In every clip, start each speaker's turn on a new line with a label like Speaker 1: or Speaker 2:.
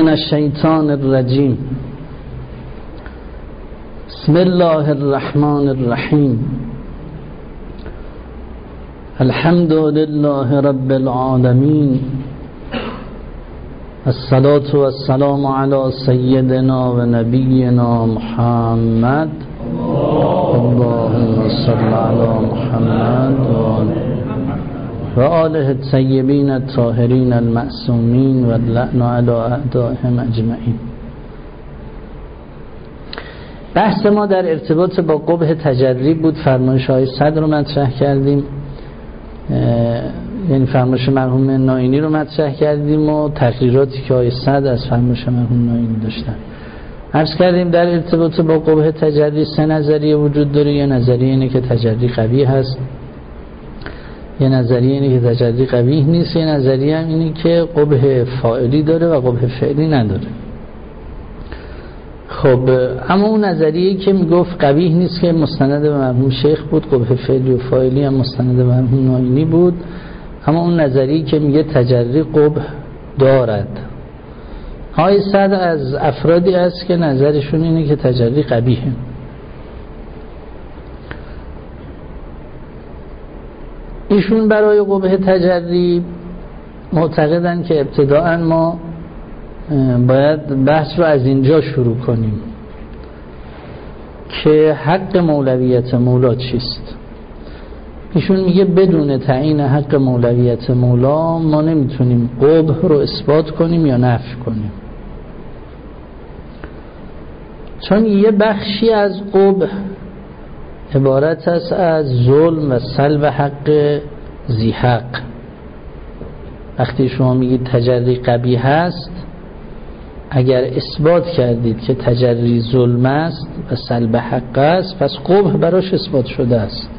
Speaker 1: من الشیطان الرجیم. بسم الله الرحمن الرحیم. الحمد لله رب العالمین. الصلاة والسلام علی سیدنا و نبینا محمد. اللهم صل علی محمد و آله الطیبین الطاهرین المعصومین و اللعن علی اعدائهم اجمعین. بحث ما در ارتباط با قبح تجری بود. فرمایش های صدر رو مطرح کردیم، یعنی فرمایش مرحوم ناینی رو مطرح کردیم و تقریراتی که های صدر از فرمایش مرحوم ناینی داشتن. عرض کردیم در ارتباط با قبح تجری سه نظریه وجود داره. یه نظریه اینه که تجری قبیح هست، یه نظریه اینه که تجری قبیح نیست، یه نظریه هم اینه که قبح فاعلی داره و قبح فعلی نداره. خب اما اون نظریه‌ای که میگفت قبیح نیست که مستند به مرحوم شیخ بود، قبح فعلی و فاعلی هم مستند به مرحوم ناینی بود. اما اون نظریه‌ای که میگه تجری قبح دارد، های صد از افرادی است که نظرشون اینه که تجری قبیحه. ایشون برای قبح تجری معتقدن که ابتداءً ما باید بحث رو از اینجا شروع کنیم که حق مولویت مولا چیست. ایشون میگه بدون تعیین حق مولویت مولا ما نمیتونیم قبح رو اثبات کنیم یا نفی کنیم، چون یه بخشی از قبح عبارت است از ظلم و سلب حق ذی حق. وقتی شما میگید تجری قبیح هست، اگر اثبات کردید که تجری ظلم است و سلب حق است، پس قبح براش اثبات شده است.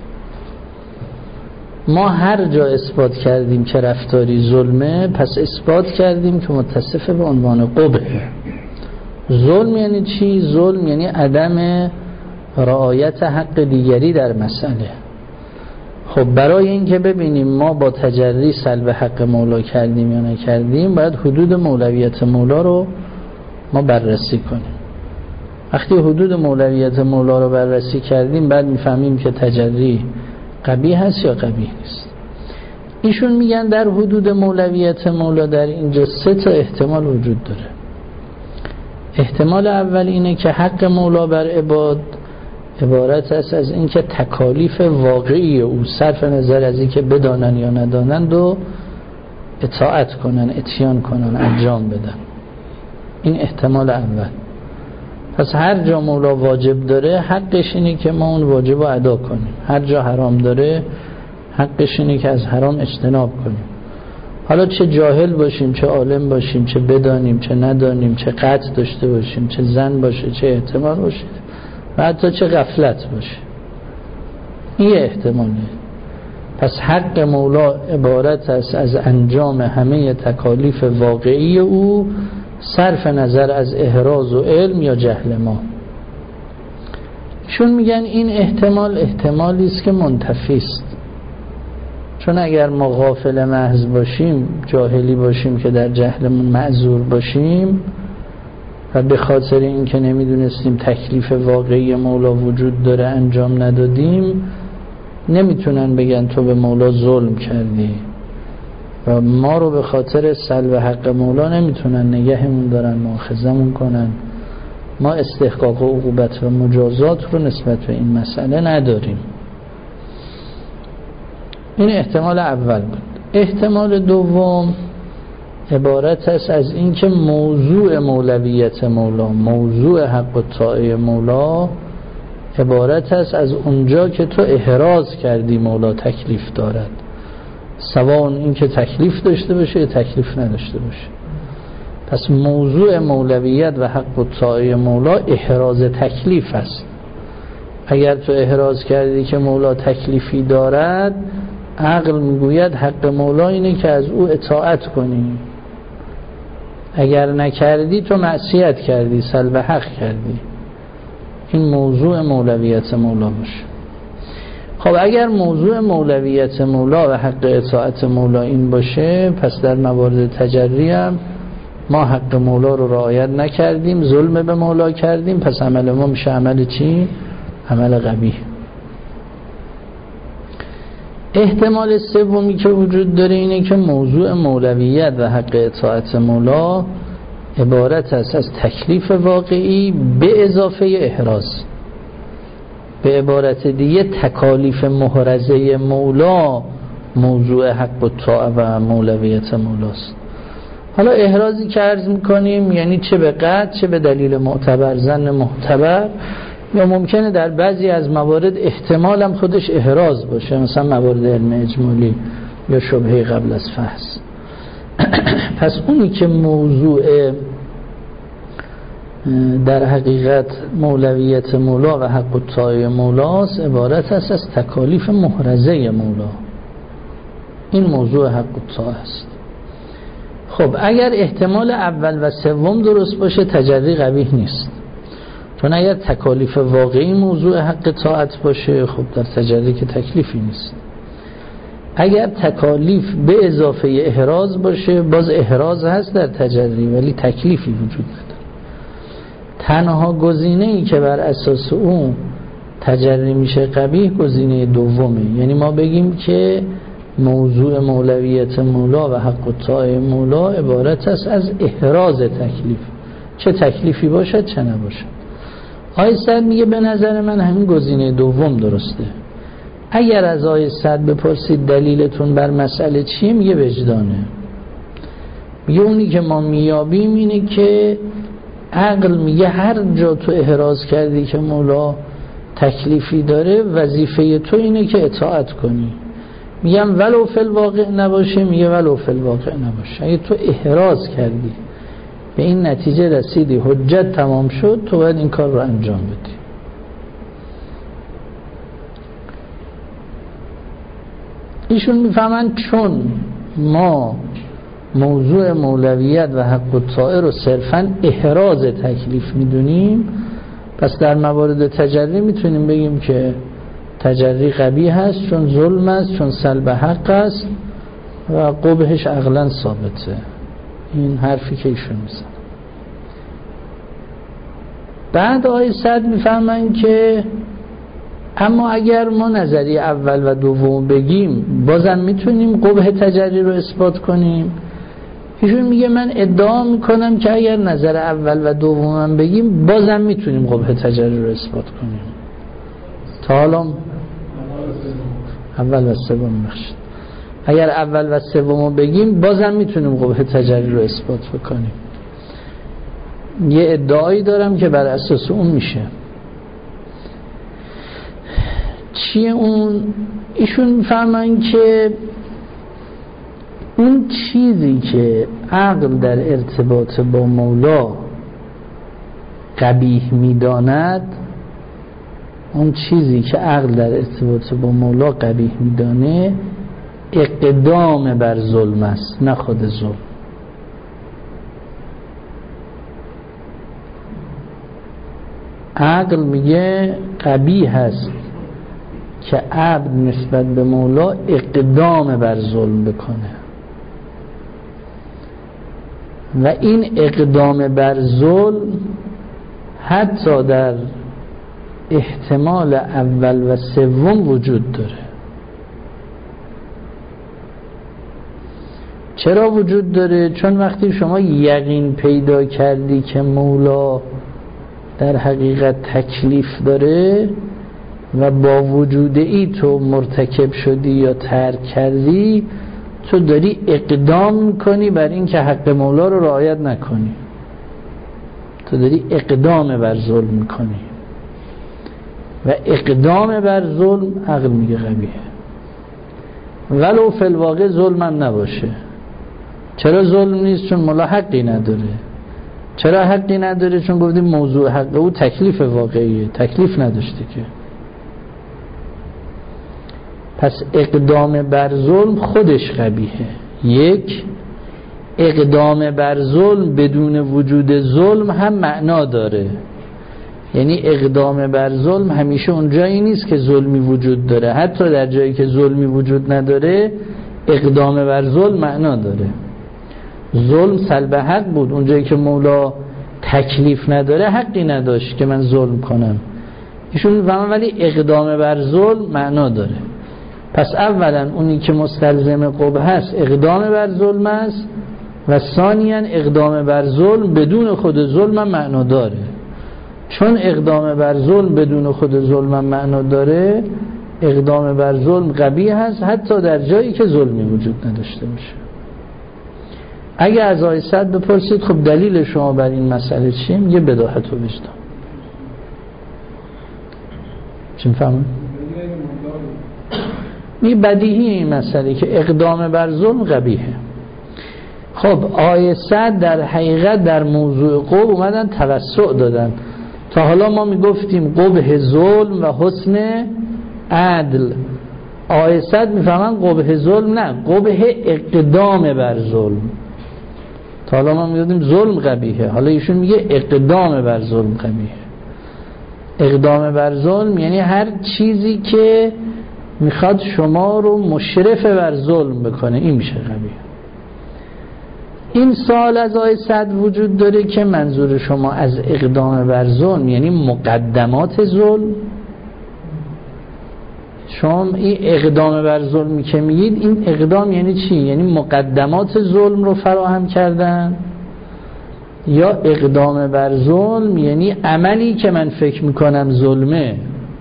Speaker 1: ما هر جا اثبات کردیم که رفتاری ظلمه، پس اثبات کردیم که متصف به عنوان قبح. ظلم یعنی چی؟ ظلم یعنی عدم رعایت حق دیگری در مسئله. خب برای اینکه ببینیم ما با تجری سلب حق مولا کردیم یا نکردیم، باید حدود مولویت مولا رو ما بررسی کنیم. وقتی حدود مولویت مولا رو بررسی کردیم، بعد میفهمیم که تجری قبیح هست یا قبیح نیست. ایشون میگن در حدود مولویت مولا در اینجا سه تا احتمال وجود داره. احتمال اول اینه که حق مولا بر عباد عبارت است از اینکه تکالیف واقعی او صرف نظر از اینکه بدانن یا ندانن و اطاعت کنن، اتیان کنن، انجام بدن. این احتمال اول. پس هر جا مولا واجب داره، حقش اینه که ما اون واجب رو ادا کنیم. هر جا حرام داره، حقش اینه که از حرام اجتناب کنیم. حالا چه جاهل باشیم، چه عالم باشیم، چه بدانیم، چه ندانیم، چه قطع داشته باشیم، چه ظن باشه، چه احتمال باشه و حتی چه غفلت باشه. این احتماله. پس حق مولا عبارت است از انجام همه تکالیف واقعی او صرف نظر از احراز و علم یا جهل ما. چون میگن این احتمال احتمالی است که منتفی است. چون اگر ما غافل محض باشیم، جاهلی باشیم که در جهلمون معذور باشیم و به خاطر این که نمیدونستیم تکلیف واقعی مولا وجود داره انجام ندادیم، نمیتونن بگن تو به مولا ظلم کردی و ما رو به خاطر سلب حق مولا نمیتونن نگهمون دارن، مؤاخذمون کنن. ما استحقاق و عقوبت و مجازات رو نسبت به این مسئله نداریم. این احتمال اول بود. احتمال دوم عبارت است از این که موضوع مولویت مولا، موضوع حق و طاعه مولا عبارت است از اونجا که تو احراز کردی مولا تکلیف دارد، سواء این که تکلیف داشته باشه یا تکلیف نداشته باشه. پس موضوع مولویت و حق و طاعه مولا احراز تکلیف است. اگر تو احراز کردی که مولا تکلیفی دارد، عقل میگوید حق مولا اینه که از او اطاعت کنی. اگر نکردی تو معصیت کردی، سلب حق کردی. این موضوع مولویت مولا باشه. خب اگر موضوع مولویت مولا و حق اطاعت مولا این باشه، پس در موارد تجری هم ما حق مولا رو رعایت نکردیم، ظلم به مولا کردیم، پس عمل ما میشه عمل چی؟ عمل قبیح. احتمال سومی که وجود داره اینه که موضوع مولویت و حق اطاعت مولا عبارت است از تکلیف واقعی به اضافه احراز. به عبارت دیگه تکالیف محرزه مولا موضوع حق الطاعه و مولویت مولاست. حالا احرازی که عرض میکنیم یعنی چه به قطع چه به دلیل معتبر، ظن معتبر، یا ممکنه در بعضی از موارد احتمال هم خودش احراز باشه، مثلا موارد علم اجمالی یا شبهه قبل از فحص. پس اونی که موضوع در حقیقت مولویت مولا و حق الطاعه مولاست عبارت است از تکالیف محرزه مولا. این موضوع حق الطاعه است. خب اگر احتمال اول و سوم درست باشه تجری قبیح نیست، چون اگر تکالیف واقعی موضوع حق طاعت باشه خب در تجری که تکلیفی نیست. اگر تکالیف به اضافه احراز باشه باز احراز هست در تجری ولی تکلیفی وجود نداره. تنها گزینه‌ای که بر اساس اون تجری میشه قبیح گزینه دومه، یعنی ما بگیم که موضوع مولویت مولا و حق الطاعه مولا عبارت است از احراز تکلیف، چه تکلیفی باشد چه نباشد. آقای سعد میگه به نظر من همین گزینه دوم درسته. اگر از آقای سعد بپرسید دلیلتون بر مسئله چیه میگه وجدانه. میگه اونی که ما میابیم اینه که عقل میگه هر جا تو احراز کردی که مولا تکلیفی داره وظیفه تو اینه که اطاعت کنی. میگم ولو فی الواقع نباشه، میگه ولو فی الواقع نباشه. اگه تو احراز کردی به این نتیجه رسیدی حجت تمام شد تو باید این کار رو انجام بدی. ایشون میفهمن چون ما موضوع مولویت و حق الطاعه رو صرفاً احراز تکلیف میدونیم، پس در موارد تجری میتونیم بگیم که تجری قبیح هست چون ظلم است، چون سلب حق است و قبحش عقلاً ثابته. این حرفی که ایشون میزن. بعد آقای سعد میفهمن که اما اگر ما نظریه اول و دوم بگیم بازم میتونیم قبح تجری رو اثبات کنیم. ایشون میگه من ادعا میکنم که اگر نظر اول و دوم بگیم بازم میتونیم قبح تجری رو اثبات کنیم. تا حالا اول و سوم بخشید. اگر اول و سوم بگیم بازم میتونیم قبح تجری رو اثبات بکنیم. یه ادعایی دارم که بر اساس اون میشه. چیه اون؟ ایشون میفهمن که اون چیزی که عقل در ارتباط با مولا قبیح میداند، اون چیزی که عقل در ارتباط با مولا قبیح میدانه اقدام بر ظلم است، نه خود ظلم. عقل میگه قبیح است که عبد نسبت به مولا اقدام بر ظلم بکنه و این اقدام بر ظلم حتی در احتمال اول و سوم وجود داره. چرا وجود داره؟ چون وقتی شما یقین پیدا کردی که مولا در حقیقت تکلیف داره و با وجود ای تو مرتکب شدی یا ترک کردی، تو داری اقدام میکنی بر این که حق مولا رو رعایت نکنی. تو داری اقدام بر ظلم میکنی و اقدام بر ظلم عقل میگه قبیحه ولو فی الواقع ظلم هم نباشه. چرا ظلم نیست؟ چون مولا حقی نداره. چرا حقی نداره؟ چون گفتیم موضوع حق او تکلیف واقعیه، تکلیف نداشته که. پس اقدام بر ظلم خودش قبیحه. یک، اقدام بر ظلم بدون وجود ظلم هم معنا داره. یعنی اقدام بر ظلم همیشه اون جایی نیست که ظلمی وجود داره، حتی در جایی که ظلمی وجود نداره اقدام بر ظلم معنا داره. ظلم سلب حق بود. اونجایی که مولا تکلیف نداره حقی نداشت که من ظلم کنم. ایشون میفهمن ولی اقدام بر ظلم معنا داره. پس اولا اونی که مستلزم قبح هست اقدام بر ظلم است و ثانیاً اقدام بر ظلم بدون خود ظلم هم معنا داره. چون اقدام بر ظلم بدون خود ظلم هم معنا داره، اقدام بر ظلم قبیح هست حتی در جایی که ظلمی وجود نداشته باشه. اگه از آقای سعد بپرسید خب دلیل شما بر این مسئله چیه؟ میگه بداهت و وجدان. چی میفهمون؟ میگه بدیهی این مسئله که اقدام بر ظلم قبیحه. خب آقای سعد در حقیقت در موضوع قبح اومدن توسع دادن. تا حالا ما میگفتیم قبح ظلم و حسن عدل. آقای سعد میفهمن قبح ظلم نه، قبح اقدام بر ظلم. تا حالا ما میگفتیم ظلم قبیحه، حالا ایشون میگه اقدام بر ظلم قبیحه. اقدام بر ظلم یعنی هر چیزی که میخواد شما رو مشرف بر ظلم بکنه، این میشه قبیح. این سوال از آقای سعد وجود داره که منظور شما از اقدام بر ظلم یعنی مقدمات ظلم؟ شما این اقدام بر ظلمی که میگید، این اقدام یعنی چی؟ یعنی مقدمات ظلم رو فراهم کردن؟ یا اقدام بر ظلم یعنی عملی که من فکر میکنم ظلمه؟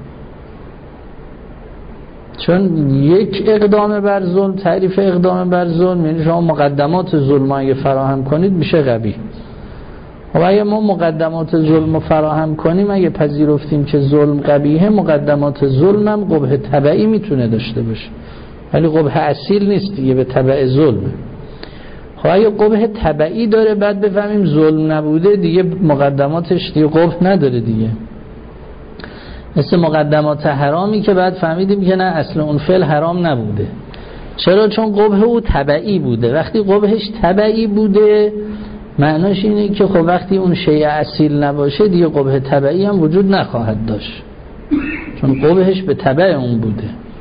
Speaker 1: چون یک اقدام بر ظلم، تعریف اقدام بر ظلم یعنی شما مقدمات ظلم اگه فراهم کنید میشه قبیح. و اگه ما مقدمات ظلم رو فراهم کنیم، اگه پذیرفتیم که ظلم قبیحه، مقدمات ظلم هم قبح تبعی میتونه داشته باشه، ولی قبح اصیل نیست دیگه، به تبع ظلمه. خب اگه قبح تبعی داره بعد بفهمیم ظلم نبوده، دیگه مقدماتش دیگه قبح نداره دیگه. مثل مقدمات حرامی که بعد فهمیدیم که نه، اصل اون فعل حرام نبوده. چرا؟ چون قبح او تبعی بوده. وقتی قبحش تبعی بوده معناش اینه که خب وقتی اون شیء اصیل نباشه دیگه قبح تبعی هم وجود نخواهد داشت، چون قبحش به تبع اون بوده.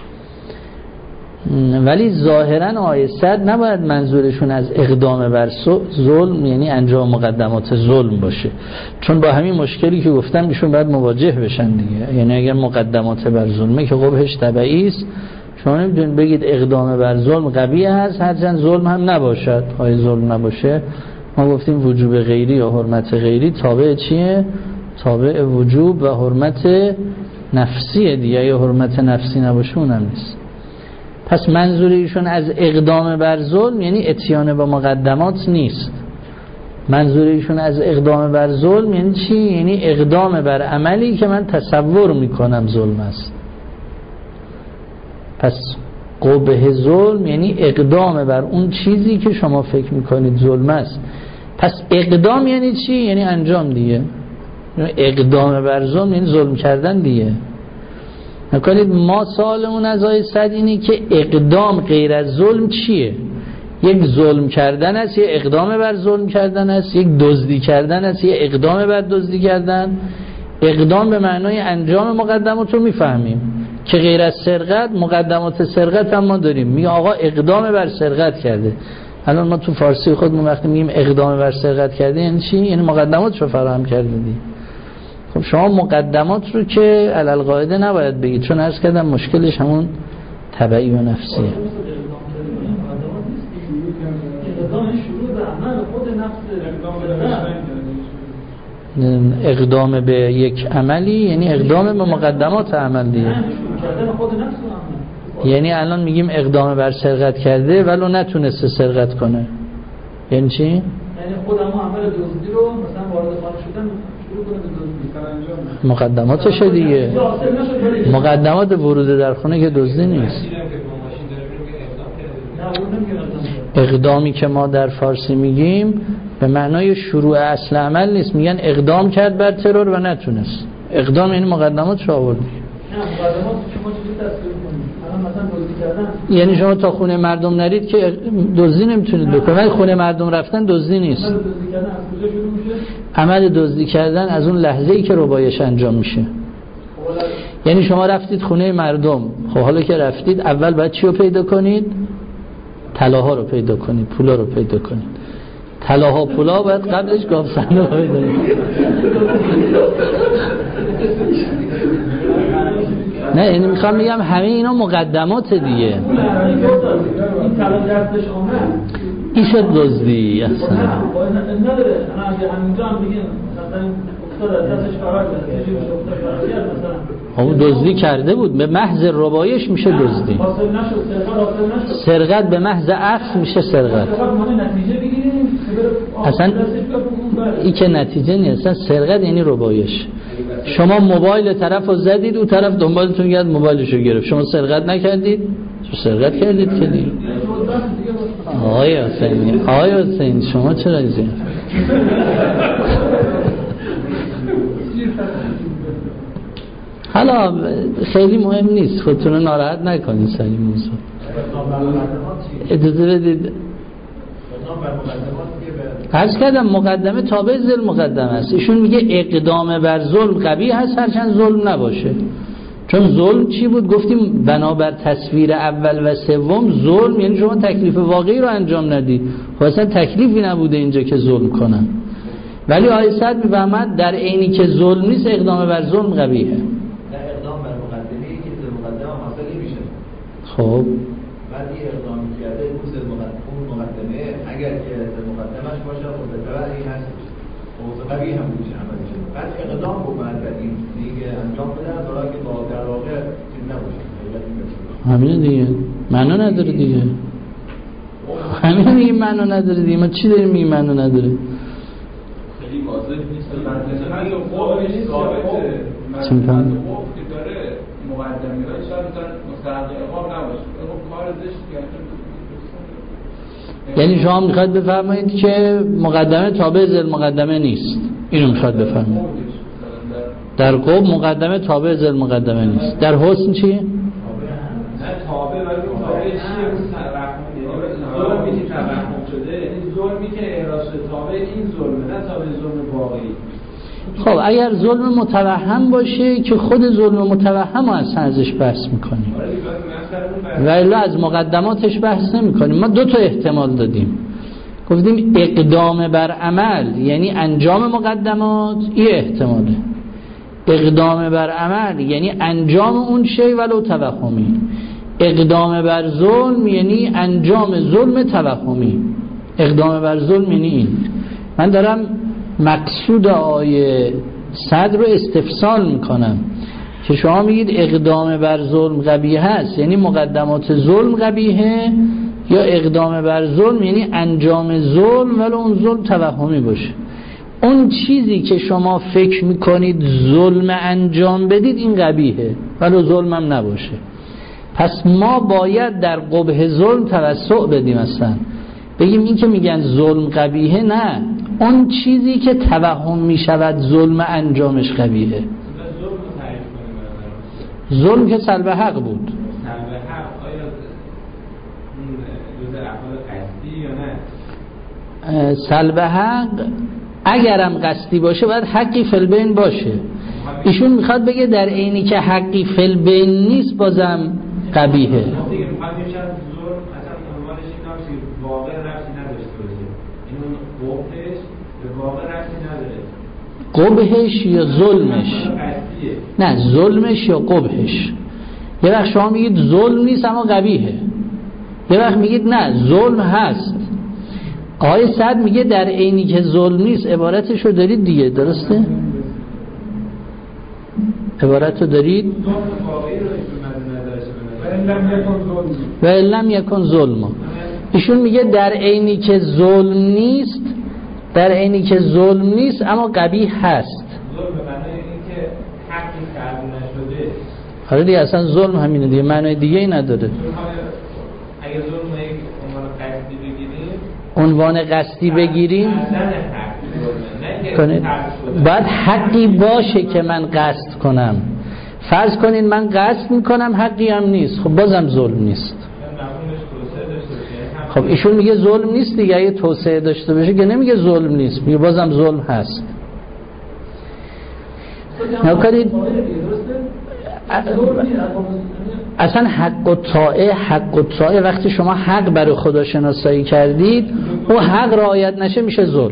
Speaker 1: ولی ظاهرا آیه 100 نباید منظورشون از اقدام بر ظلم یعنی انجام مقدمات ظلم باشه، چون با همین مشکلی که گفتم ایشون باید مواجه بشن دیگه. یعنی اگر مقدمات بر ظلمه که قبحش تبعی است، شما نمیتونید بگید اقدام بر ظلم قبیح هست هرچند ظلم هم نباشد. آیه ظلم نباشه، ما گفتیم وجوب غیری یا حرمت غیری تابع چیه؟ تابع وجوب و حرمت نفسیه دیگه. یا حرمت نفسی نباشه اونم نیست. پس منظور ایشون از اقدام بر ظلم یعنی اتیان با مقدمات نیست. منظور ایشون از اقدام بر ظلم یعنی چی؟ یعنی اقدام بر عملی که من تصور میکنم ظلم است. پس قبح ظلم یعنی اقدام بر اون چیزی که شما فکر میکنید ظلم است. پس اقدام یعنی چی؟ یعنی انجام دیگه. اقدام بر ظلم یعنی ظلم کردن دیگه. نکنید ما سوالمون از آیه 100 اینه که اقدام غیر از ظلم چیه؟ یک ظلم کردن است، یک اقدام بر ظلم کردن است، یک دزدی کردن است، یک اقدام بر دزدی کردن. اقدام به معنای انجام مقدمات رو میفهمیم که غیر از سرقت مقدمات سرقت هم ما داریم. میگه آقا اقدام بر سرقت کرده. الان ما تو فارسی خودمون وقتی میگیم اقدام بر سرقت کرده یعنی چی؟ یعنی مقدمات رو فراهم کرده دی. خب شما مقدمات رو که علل قاعده نباید بگید، چون عرض کردم مشکلش همون تبعی و نفسیه. اقدام به یک عملی یعنی اقدام به مقدمات عمل دیگه. یعنی الان میگیم اقدام بر سرقت کرده ولو نتونسته سرقت کنه. یعنی چی؟ یعنی خودمو عمل دزدی رو مثلا وارد خانه شدن شروع کنه به دزدی. مقدماتشه دیگه. مقدمات ورود در خونه که دزدی نیست. اقدامی که ما در فارسی میگیم به معنای شروع اصل عمل نیست. میگن اقدام کرد بر ترور و نتونست. اقدام یعنی مقدماتش آوردی. نه مقدمات شما چجوری تصویر کنید؟ الان مثلا دزدی کردن، یعنی شما تا خونه مردم نرید که دزدی نمیتونید بکنید. ولی خونه مردم رفتن دزدی نیست. عمل دزدی کردن از کجا شروع میشه؟ عمل دزدی کردن از اون لحظه‌ای که ربایش انجام میشه. یعنی شما رفتید خونه مردم، خب حالا که رفتید اول باید چی رو پیدا کنید؟ طلاها رو پیدا کنید، پولا رو پیدا کنید. طلاها پولا باید قبلش گاف صندوق بده. نه اینو میخوام بگم همه اینا مقدمات دیگه.
Speaker 2: این طلا دستش آمد
Speaker 1: این شد دزدی اصلا.
Speaker 2: نداره. انا اگه همینجا هم بگیم مثلا افتاد دستش فرار کرد چجوری میشه افتاد فرار کرد مثلا
Speaker 1: اون دزدی کرده بود به محض ربایش میشه دزدی.
Speaker 2: حاصل نشد سرقت حاصل نشد.
Speaker 1: سرقت به محض اخذ میشه سرقت.
Speaker 2: ما نتیجه بگیریم
Speaker 1: اصلا این که نتیجه نیست. اصلا سرقت یعنی ربایش. شما موبایل طرفو زدید، اون طرف دنبالتون گرد موبایلشو گرفت، شما سرقت نکردید؟ سرقت کردید که دیگه. آقای حسینی شما چرا اینجوری؟ حالا خیلی مهم نیست، خودتون رو ناراحت نکنید سر این موضوع. اجازه بدید. عرض کردم مقدمه تابع ذیل مقدمه است. ایشون میگه اقدام بر ظلم قبیح هست هرچند ظلم نباشه. چون ظلم چی بود؟ گفتیم بنابر تصویر اول و سوم ظلم یعنی شما تکلیف واقعی رو انجام ندید. خب اصلا تکلیفی نبوده اینجا که ظلم کنن. ولی آیه صد میفهمد در عینی که ظلم نیست اقدام بر ظلم قبیحه.
Speaker 3: در اقدام بر مقدمه که ذیل مقدمه حاصل میشه.
Speaker 1: خب
Speaker 3: بعد این اقدام کرده اون مقدمه اگر که ذیل مقدمش باشه خود این هست موضوع قبیح هم میشه عملش. بعد اقدام بکنن بعد این دیگه انجام بدن برای که با در واقع چیز نباشه.
Speaker 1: همین دیگه معنا نداره دیگه. همین دیگه معنا نداره دیگه. ما چی داریم میگیم معنا نداره؟
Speaker 4: خیلی واضح نیست. من قومش ثابته.
Speaker 1: چی میگم؟
Speaker 4: که داره مقدمه‌های شاید مستحق اقام نباشه. کار زشت کرده.
Speaker 1: یعنی شما میخواید بفرمایید که مقدمه تابع ذیل مقدمه نیست. اینو میخواد بفرمایید. در قوم مقدمه تابع ذیل مقدمه نیست. در حسن چی؟
Speaker 4: نه تابع ولی اون تابع چیه؟ ظلمی که توهم شده یعنی ظلمی که احراز تابع این ظلمه نه تابع ظلم واقعی.
Speaker 1: خب اگر ظلم متوهم باشه که خود ظلم متوهم اصلا ازش بحث میکنیم و الا از مقدماتش بحث نمیکنیم. ما دو تا احتمال دادیم. گفتیم اقدام بر عمل یعنی انجام مقدمات، این احتماله. اقدام بر عمل یعنی انجام اون شی ولو توهمی. اقدام بر ظلم یعنی انجام ظلم توهمی. اقدام بر ظلم یعنی این. من دارم مقصود آیه صدر رو استفسال میکنم که شما میگید اقدام بر ظلم قبیح هست یعنی مقدمات ظلم قبیحه، یا اقدام بر ظلم یعنی انجام ظلم ولی اون ظلم توهمی باشه. اون چیزی که شما فکر میکنید ظلم انجام بدید این قبیحه ولی ظلم هم نباشه. پس ما باید در قبح ظلم توسع بدیم. اصلا بگیم این که میگن ظلم قبیحه، نه، اون چیزی که توهم میشود ظلم انجامش قبیحه. ظلم که سلب حق بود.
Speaker 4: سلب حق آیا اون جزء افعال قصدی یا نه؟
Speaker 1: سلب حق اگرم قصدی باشه باید حقی فی البین باشه. ایشون میخواد بگه در عینی که حقی فی البین نیست بازم قبیحه.
Speaker 4: دیگه میخواد بگه ظلم اصلا عنوانش این نمیشه واقع ربطی نداشته باشه. این قبحش به واقع ربطی نداره.
Speaker 1: قبحش یا ظلمش؟ نه، ظلمش یا قبحش. یه وقت شما میگید ظلم نیست اما قبیحه، یه وقت میگید نه ظلم هست. آیه صد میگه در عینی که ظلم نیست. عبارتشو دارید دیگه، درسته؟ عبارتو دارید و لم یکن ظلم. ایشون میگه در عینی که ظلم نیست، در عینی که ظلم نیست اما قبیح هست.
Speaker 4: ظلم به معنای اینکه حقی تعبیر نشده.
Speaker 1: آره دیگه، اصلا ظلم همینه دیگه، معنای دیگه ای نداره.
Speaker 4: اگه ظلم یک عنوان قصدی بگیریم،
Speaker 1: عنوان قصدی بگیریم کنید باید حقی باشه که من قصد کنم. فرض کنین من قصد میکنم حقی هم نیست، خب بازم ظلم نیست. خب ایشون میگه ظلم نیست دیگه. اگه توسعه داشته باشه که نمیگه ظلم نیست، میگه بازم ظلم هست. نکنید اصلا حق و طاعه وقتی شما حق برای خدا شناسایی کردید اون حق رعایت نشه میشه ظلم.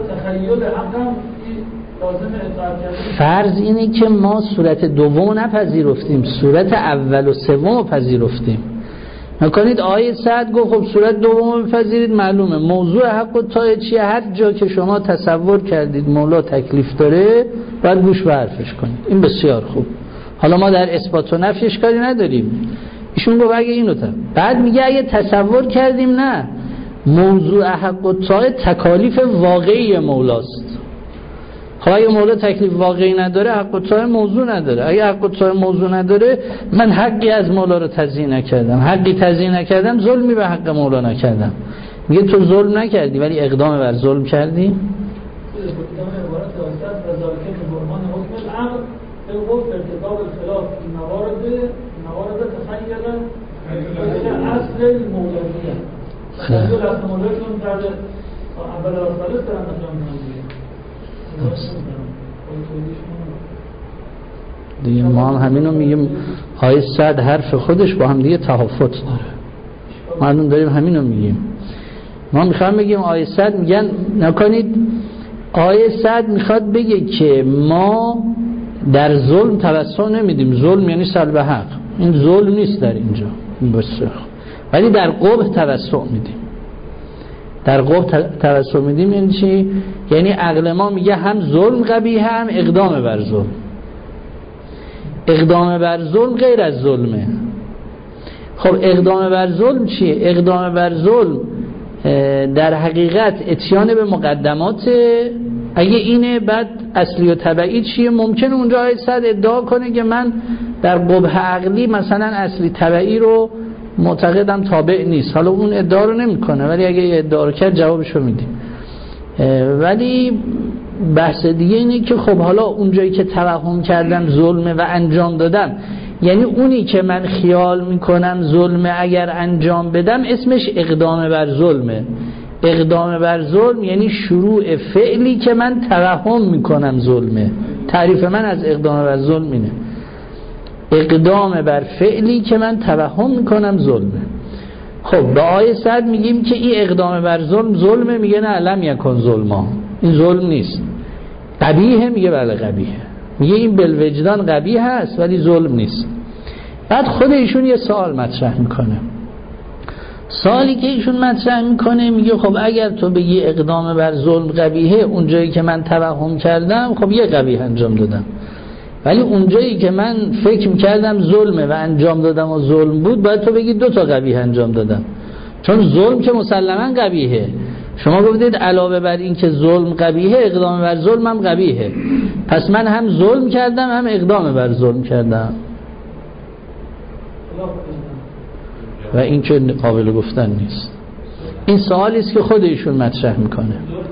Speaker 1: فرض اینه که ما صورت دوم نپذیرفتیم، صورت اول و سوم پذیرفتیم. نکنید آیه سعد گفت خب صورت دوم بپذیرید، معلومه موضوع حق و طاعه چیه. هر جا که شما تصور کردید مولا تکلیف داره باید گوش به حرفش کنید. این بسیار خوب. حالا ما در اثبات و نفیش کاری نداریم. ایشون گفت اگه اینو بعد میگه اگه تصور کردیم نه، موضوع حق و طاعه تکالیف واقعی مولاست. خب اگه مولا تکلیف واقعی نداره حق و طاعه موضوع نداره. اگه حق و طاعه موضوع نداره من حقی از مولا رو تضییع نکردم، حقی تضییع نکردم، ظلمی به حق مولا نکردم. میگه تو ظلم نکردی ولی اقدام بر ظلم کردی.
Speaker 2: الوقت ارتكاب الخلاف في موارد تخيل اصل المولوية تخيل اصل المولوية چون در اول رسالت دارن
Speaker 1: دیگه ما هم همینو میگیم. آیه 100 حرف خودش با هم دیگه تحافت داره. ما الان داریم همینو میگیم. ما میخوام بگیم آیه 100 میگن نکنید، آیه 100 میخواد بگه که ما در ظلم توسع نمیدیم. ظلم یعنی سلب حق، این ظلم نیست در اینجا بسیار. ولی در قبح توسع میدیم. در قبح توسع میدیم یعنی چی؟ یعنی عقل ما میگه هم ظلم قبیحه هم اقدام بر ظلم. اقدام بر ظلم غیر از ظلمه. خب اقدام بر ظلم چیه؟ اقدام بر ظلم در حقیقت اتیان به مقدمات. اگه اینه بعد اصلی و تبعی چیه؟ ممکنه اونجا آیه 100 ادعا کنه که من در قبح عقلی مثلا اصلی تبعی رو معتقدم تابع نیست. حالا اون ادعا رو نمیکنه ولی اگه یه ادعا رو کرد جوابشو میدیم. ولی بحث دیگه اینه که خب حالا اونجایی که توهم کردم ظلمه و انجام دادم، یعنی اونی که من خیال میکنم ظلمه اگر انجام بدم اسمش اقدام بر ظلمه. اقدام بر ظلم یعنی شروع فعلی که من توهم میکنم ظلمه. تعریف من از اقدام بر ظلم اینه، اقدام بر فعلی که من توهم میکنم ظلمه. خب به آیه 100 میگیم که این اقدام بر ظلم ظلمه، میگه نه لم یکن ظلما، این ظلم نیست. قبیحه، میگه بله قبیحه. میگه این بالوجدان قبیح هست ولی ظلم نیست. بعد خود ایشون یه سوال مطرح میکنه. سوالی که ایشون مطرح میکنه میگه خب اگر تو بگی اقدام بر ظلم قبیحه، اونجایی که من توهم کردم خب یه قبیح انجام دادم، ولی اونجایی که من فکر میکردم ظلمه و انجام دادم و ظلم بود باید تو بگی 2 تا قبیح انجام دادم، چون ظلم که مسلما قبیحه. شما گفتید علاوه بر این که ظلم قبیحه اقدام بر ظلم هم قبیحه، پس من هم ظلم کردم هم اقدام بر ظلم کردم و این که قابل گفتن نیست. این سوالی است که خود ایشون مطرح میکنه.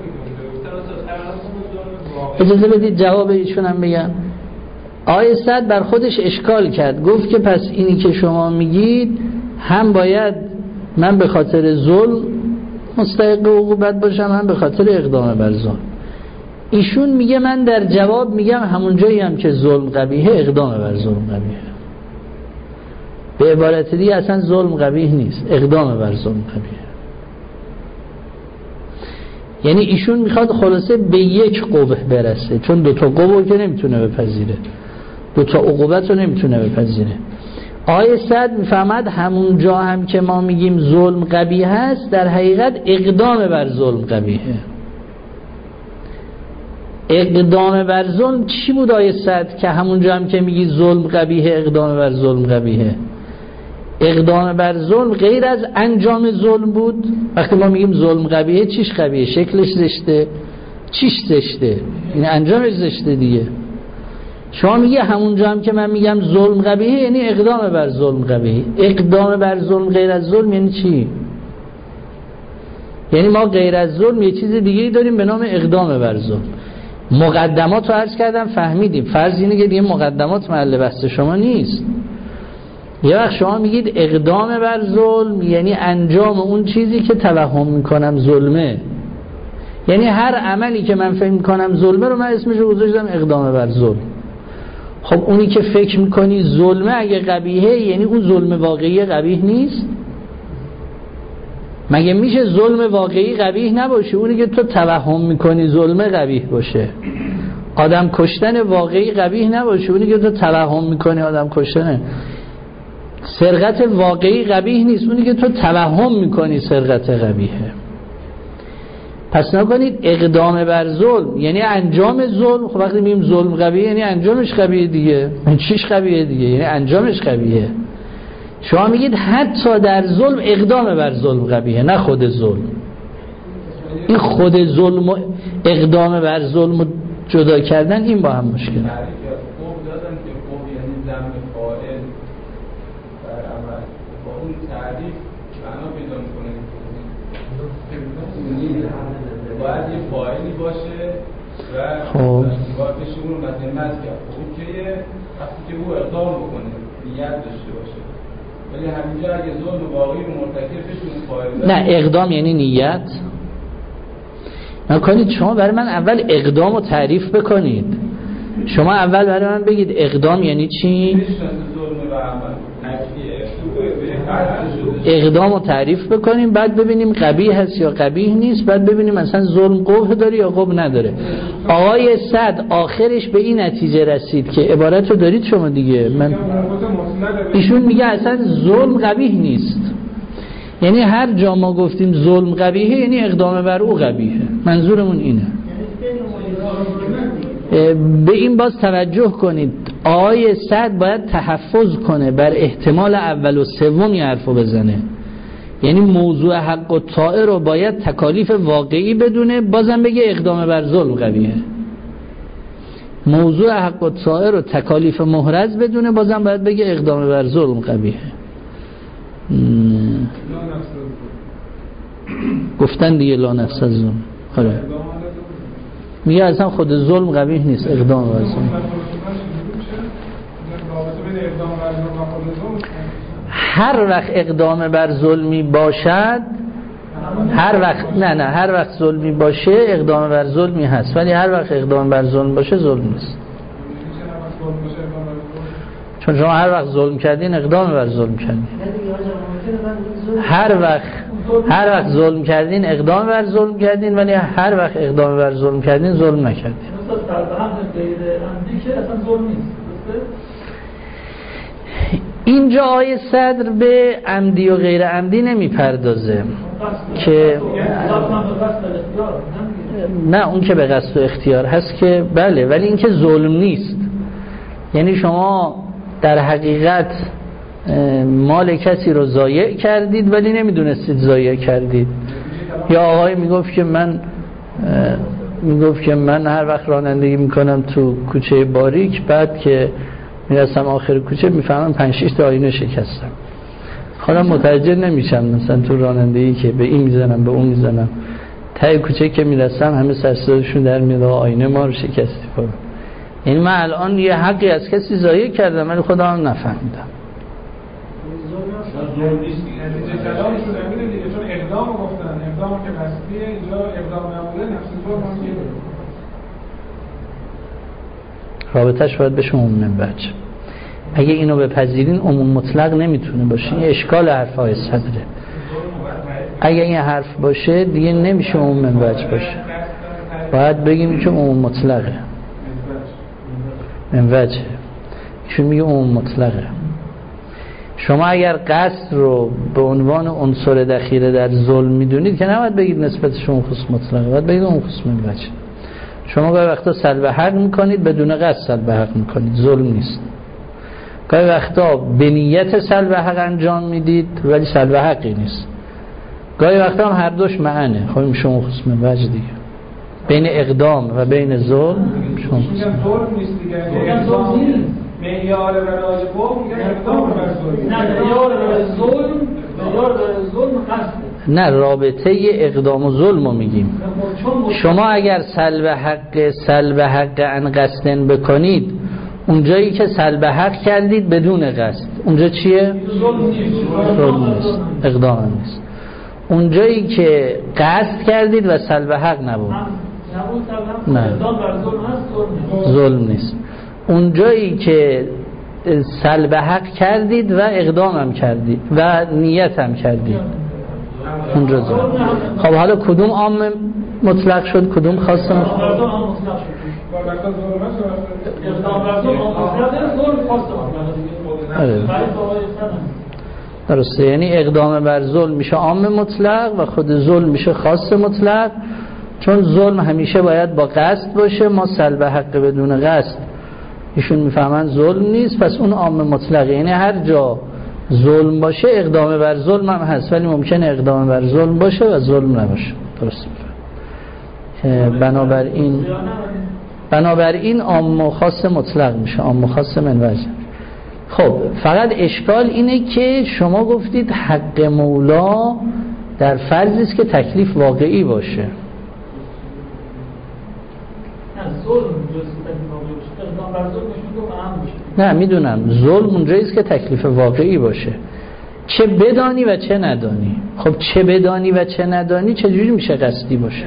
Speaker 1: اجازه بدید جواب ایشون هم بگم. آیه 100 بر خودش اشکال کرد، گفت که پس اینی که شما میگید هم باید من به خاطر ظلم مستحق عقوبت باشم هم به خاطر اقدام بر ظلم. ایشون میگه من در جواب میگم همون جایی هم که ظلم قبیحه اقدام بر ظلم قبیحه. به عبارت دیگه اصلا ظلم قبیح نیست، اقدام بر ظلم قبیحه. یعنی ایشون میخواد خلاصه به یک قبح برسه، چون 2 تا قبح که نمیتونه بپذیره، 2 تا عقوبت رو نمیتونه بپذیره. آیه 100 میفهمد همون جا هم که ما میگیم ظلم قبیح هست در حقیقت اقدام بر ظلم قبیحه. اقدام بر ظلم چی بود آیه 100 که همون جا هم که میگی ظلم قبیحه اقدام بر ظلم قبیحه؟ اقدام بر ظلم غیر از انجام ظلم بود. وقتی ما میگیم ظلم قبیحه چیش قبیحه؟ شکلش زشته، چیش زشته؟ این انجامش زشته دیگه. شما میگه همونجا هم که من میگم ظلم قبیحه یعنی اقدام بر ظلم قبیحه. اقدام بر ظلم غیر از ظلم یعنی چی؟ یعنی ما غیر از ظلم یه چیز دیگه داریم به نام اقدام بر ظلم. مقدمات رو عرض کردم فهمیدیم. فرض اینه که دیگه مقدمات محل بحث شما نیست. یه وقت شما میگید اقدام بر ظلم یعنی انجام اون چیزی که توهم میکنم ظلمه، یعنی هر عملی که من فکر میکنم ظلمه رو من اسمش رو گذاشتم اقدام بر ظلم. خب اونی که فکر میکنی ظلمه اگه قبیحه، یعنی اون ظلم واقعی قبیح نیست؟ مگه میشه ظلم واقعی قبیح نباشه؟ اونی که تو توهم میکنی ظلمه قبیح باشه. آدم کشتن واقعی قبیح نباشه، اونی که تو توهم میکنی آدم کشتنه. سرقت واقعی قبیح نیست، اونی که تو توهم میکنی سرقت قبیحه. پس نکنید اقدام بر ظلم یعنی انجام ظلم. خب وقتی میگیم ظلم قبیحه یعنی انجامش قبیحه دیگه. چیش قبیحه دیگه؟ یعنی انجامش قبیحه. شما میگید حتی در ظلم اقدام بر ظلم قبیحه، نه خود ظلم. این خود ظلم و اقدام بر ظلم و جدا کردن این با هم مشکله.
Speaker 4: تعریف دادن که خوب یعنی ذم فاعل بر عمل، با اون تعریف معنا پیدا میکنه. باید یه فاعلی باشه و
Speaker 1: خب
Speaker 4: باید بشه اون رو مذمت کرد. خب که وقتی که او اقدام بکنه نیت داشته باشه، ولی همینجا اگه ظلم واقعی رو مرتکبش اون فاعل
Speaker 1: نه، اقدام یعنی نیت. نکنید شما برای من اول اقدام رو تعریف بکنید. شما اول برای من بگید اقدام یعنی چی؟ اقدام رو تعریف بکنیم، بعد ببینیم قبیح هست یا قبیح نیست، بعد ببینیم مثلا ظلم قبح داره یا قبح نداره. آقای سعد آخرش به این نتیجه رسید که عبارت رو دارید شما دیگه، من ایشون میگه اصلا ظلم قبیح نیست. یعنی هر جا ما گفتیم ظلم قبیحه یعنی اقدام بر او قبیحه. منظورمون اینه. به این باز توجه کنید، آقای سعد باید تحفظ کنه بر احتمال اول و سوم یه حرفو بزنه. یعنی موضوع حق و طائع رو باید تکالیف واقعی بدونه، بازم بگه اقدام بر ظلم قبیحه. موضوع حق و طائع رو تکالیف محرز بدونه، بازم باید بگه اقدام بر ظلم قبیحه. گفتن دیگه لا نفس از ظلم. آره میگه اصلا خود ظلم قبیح نیست، اقدام بر ظلم. هر وقت اقدام بر ظلمی باشد، هر وقت ظلمی باشه اقدام بر ظلمی هست، ولی هر وقت اقدام بر ظلم باشه ظلم نیست. چون شما هر وقت ظلم کردین اقدام بر ظلم کردین. هر وقت ظلم کردین اقدام بر ظلم کردین، ولی هر وقت اقدام بر ظلم کردین ظلم نکردین. اینجا آیه صدر به عمدی و غیر عمدی نمی پردازه که نه، اون که به قصد و اختیار هست که بله، ولی این که ظلم نیست. یعنی شما در حقیقت مال کسی رو ضایع کردید ولی نمیدونستید ضایع کردید. یا آقای میگفت که من هر وقت رانندگی میکنم تو کوچه باریک، بعد که میرسم آخر کوچه میفهمم 5-6 تا آینه شکستم. خودم متوجه نمیشم مثلا تو رانندگی که به این میزنم به اون میزنم، ته کوچه که میرسم همه سرصداشون در میاد آینه ما رو شکستی. یعنی من الان یه حقی از کسی ضایع کردم ولی خودم هم نفهمیدم.
Speaker 5: چون اقدام گفتن، اقدام که قصدیه، اینجا اقدام نبوده نفس ظلم هم میگه.
Speaker 1: رابطه‌اش باید بشه عموم وجه. اگه اینو بپذیرین عموم مطلق نمیتونه باشه. این اشکال حرفای صدره. اگه این حرف باشه دیگه نمیشه عموم وجه باشه. باید بگیم که عموم مطلقه. من وجه. چون میگه عموم مطلقه. شما اگر قصد رو به عنوان عنصر دخیل در ظلم میدونید که نباید بگید نسبتش اون خصوص مطلقه، باید بگید اون خصوص من وجه. شما گاهی وقتا سلب حق میکنید بدون قصد سلب حق میکنید، ظلم نیست. گاهی وقتا به نیت سلب حق انجام میدید ولی سلب حقی نیست. گاهی وقتا هم هر دوش معنی. خب میشه اون خصوص من وجه دیگه. بین اقدام و بین ظلم شما
Speaker 5: ظلم نیست دیگه. معیار برای قوم میگن اقدام بر ظلم.
Speaker 2: نه، معیار برای ظلم قصد.
Speaker 1: نه، رابطه اقدام و ظلم رو میگیم. شما اگر سلب حق ان قصدن بکنید، اونجایی که سلب حق کردید بدون قصد، اونجا چیه؟ ظلم نیست، اقدام نیست. اونجایی که قصد کردید و سلب حق نبود، نه، ظلم نیست. اونجایی که سلب حق کردید و اقدام هم کردید و نیت هم کردید اونجا ظلم. خب حالا کدوم عام مطلق شد کدوم خاص مطلق؟ درسته، یعنی اقدام بر ظلم میشه عام مطلق و خود ظلم میشه خاص مطلق، چون ظلم همیشه باید با قصد باشه. ما سلب حق بدون قصد ایشون میفهمن ظلم نیست، پس اون عام مطلق، یعنی هر جا ظلم باشه اقدام بر ظلم هم هست، ولی ممکنه اقدام بر ظلم باشه و ظلم نباشه. درست میفهم. بنابراین عام و خاص مطلق میشه، عام و خاص من وجه. خب فقط اشکال اینه که شما گفتید حق مولا در فرضی است که تکلیف واقعی باشه. نه میدونم ظلم اونجایی است که تکلیف واقعی باشه، چه بدانی و چه ندانی. خب چه بدانی و چه ندانی چجوری میشه قصدی باشه؟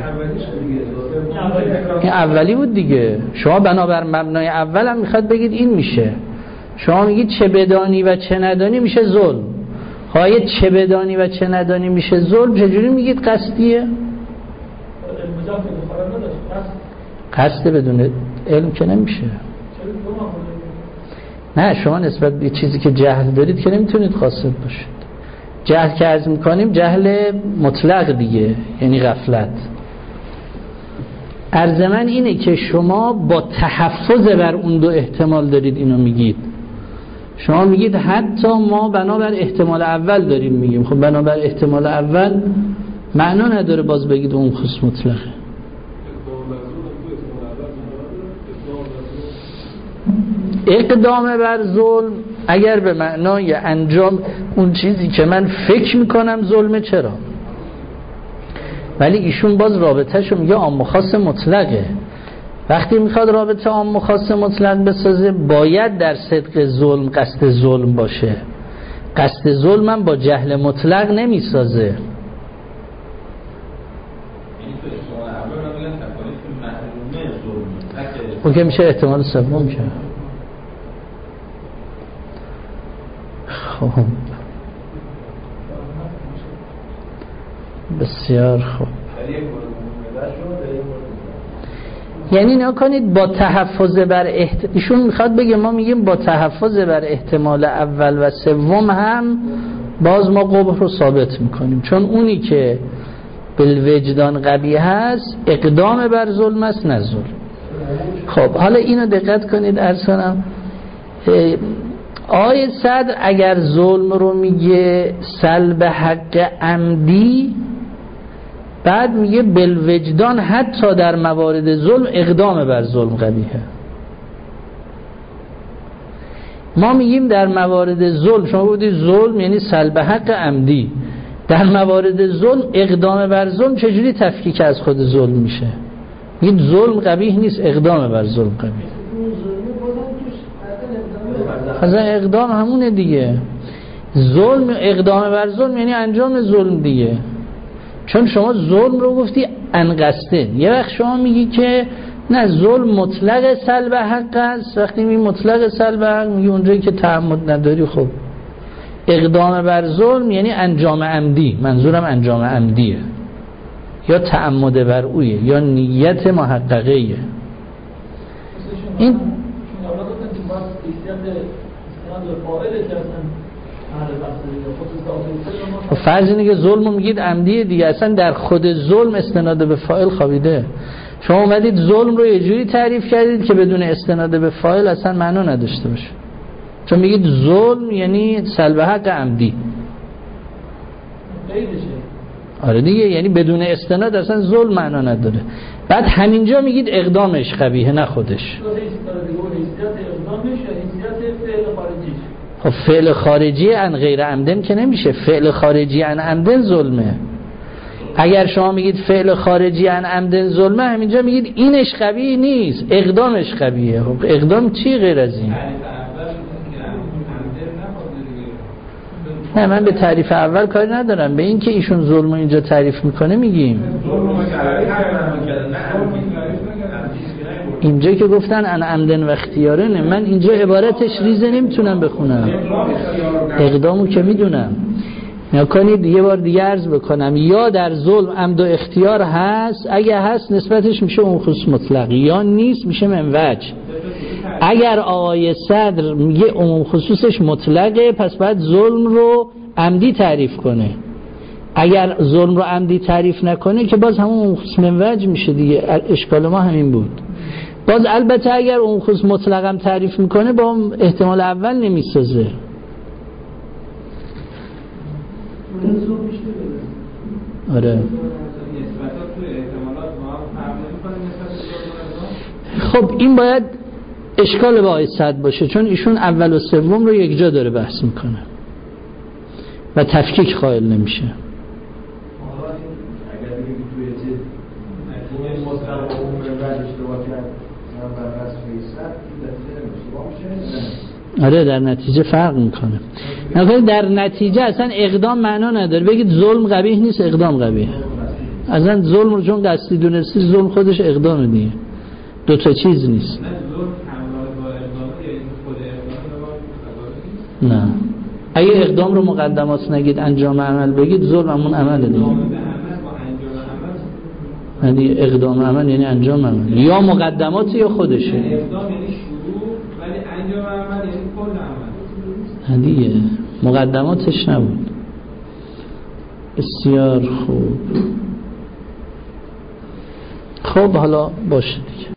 Speaker 1: این اولی بود دیگه. شما بنابر مبنای اول هم میخواد بگید این میشه. شما میگید چه بدانی و چه ندانی میشه ظلم. خواهید چه بدانی و چه ندانی میشه ظلم، چجوری میگید قصدیه؟ قصد بدون علم که نمیشه. نه شما نسبت به چیزی که جهل دارید که نمیتونید قاصد باشید. جهل که عرض میکنیم جهل مطلق دیگه، یعنی غفلت. عرض من اینه که شما با تحفظ بر اون دو احتمال دارید اینو میگید. شما میگید حتی ما بنابر احتمال اول داریم میگیم. خب بنابر احتمال اول معنا نداره باز بگید اون خصوص مطلقه. اقدام بر ظلم اگر به معنای انجام اون چیزی که من فکر میکنم ظلمه، چرا؟ ولی ایشون باز رابطهشو میگه عام و خاص مطلقه. وقتی میخواد رابطه عام و خاص مطلق بسازه باید در صدق ظلم قصد ظلم باشه. قصد ظلم هم با جهل مطلق نمیسازه. اون که میشه احتمال سوم که خب بسیار خوب. یعنی نکنید با تحفظ بر ایشون میخواد بگه ما میگیم با تحفظ بر احتمال اول و سوم هم باز ما قبح رو ثابت میکنیم، چون اونی که بالوجدان قبیح هست اقدام بر ظلم است نه ظلم. خب حالا اینو دقت کنید عرض کنم. آیه صدر اگر ظلم رو میگه سلب حق عمدی، بعد میگه بالوجدان حتی در موارد ظلم اقدام بر ظلم قبیحه. ما میگیم در موارد ظلم، شما گفتید ظلم یعنی سلب حق عمدی، در موارد ظلم اقدام بر ظلم چجوری تفکیک از خود ظلم میشه؟ میگید ظلم قبیح نیست، اقدام بر ظلم قبیح. اصلا اقدام همونه دیگه. ظلم اقدام بر ظلم یعنی انجام ظلم دیگه، چون شما ظلم رو گفتی انقصده. یه وقت شما میگی که نه ظلم مطلق سلب حق است، وقتی میگی مطلق سلب حق میگی اونجایی که تعمد نداری. خب اقدام بر ظلم یعنی انجام عمدی، منظورم انجام عمدیه یا تعمد بر اویه یا نیت محققیه. این فرض اینه که ظلم رو میگید عمدیه دیگه، اصلا در خود ظلم استناد به فاعل خوابیده. شما اومدید ظلم رو یه جوری تعریف کردید که بدون استناد به فاعل اصلا معنا نداشته باشه، چون میگید ظلم یعنی سلب حق عمدی. آره دیگه، یعنی بدون استناد اصلا ظلم معنا نداره. بعد همینجا میگید اقدامش قبیحه نه خودش. خب فعل خارجی عن غیر عمدن که نمیشه، فعل خارجی عن عمدن ظلمه. اگر شما میگید فعل خارجی عن عمدن ظلمه، همینجا میگید اینش قبیح نیست، اقدامش قبیحه. خب اقدام چی غیر از این؟ نه من به تعریف اول کاری ندارم، به این که ایشون ظلم اینجا تعریف میکنه میگیم. اینجا که گفتن ان عمدن و اختیارنه، من اینجا عبارتش ریزه نمیتونم بخونم، اقدامو که میدونم. نکنید یه بار دیگه عرض بکنم، یا در ظلم عمد و اختیار هست، اگه هست نسبتش میشه اون خصوص مطلق، یا نیست میشه من وجه. اگر آقای صدر میگه عموم خصوصش مطلقه، پس باید ظلم رو عمدی تعریف کنه. اگر ظلم رو عمدی تعریف نکنه که باز همون عموم خصوص من وجه میشه دیگه. اشکال ما همین بود. باز البته اگر عموم خصوص مطلقم تعریف میکنه با احتمال اول نمیسازه. آره. خب این باید اشکال با آقای صدر باشه، چون ایشون اول و سوم رو یک جا داره بحث میکنه و تفکیک قائل نمیشه. آره در نتیجه فرق میکنه. نکنید در نتیجه اصلا اقدام معنا نداره، بگید ظلم قبیح نیست اقدام قبیه. اصلا ظلم رو چون قصدی دونستی، ظلم خودش اقدام دیگه، دو تا چیز نیست. نه اگه اقدام رو مقدمات نگید انجام عمل بگید، ظلم همون عمله دیگه. یعنی اقدام عمل یعنی انجام عمل، یا مقدمات یا خودشه.
Speaker 4: اقدام یعنی شروع، ولی انجام عمل یعنی کل عمل
Speaker 1: دیگه. مقدماتش نبود. بسیار خوب. خب حالا باشه دیگه.